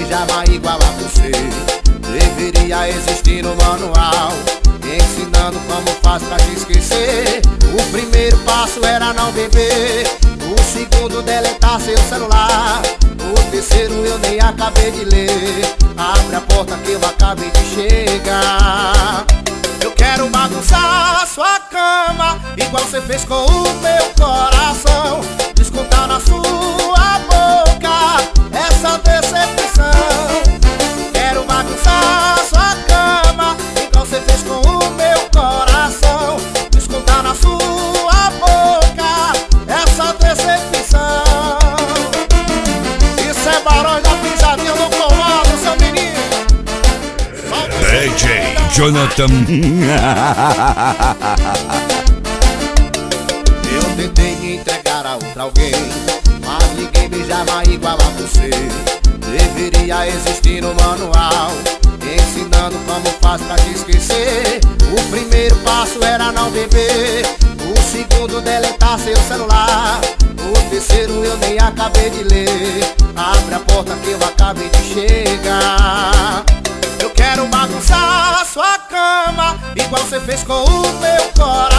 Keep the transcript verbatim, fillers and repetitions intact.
beijava igual a você. Deveria existir um manual ensinando como faz pra te esquecer. O primeiro passo era não beber, o segundo deletar seu celular, o terceiro eu nem acabei de ler. Abre a porta que eu acabei de chegar. Eu quero bagunçar sua cama igual você fez com o meu coração. Descontar na sua boca essa decepção. Quero bagunçar sua cama igual você fez com o meu coração. Descontar na sua boca essa decepção. Isso é barulho da pisadinha do comando, seu menino. D J Jonathan. Eu tentei me entregar a outra alguém, mas ninguém beijava igual a você. Deveria existir um manual ensinando como faz pra te esquecer. O primeiro passo era não beber, o segundo deletar seu celular, o terceiro eu nem acabei de ler. Abre a porta que eu acabei de chegar. Eu quero bagunçar sua cama igual você fez com o meu coração.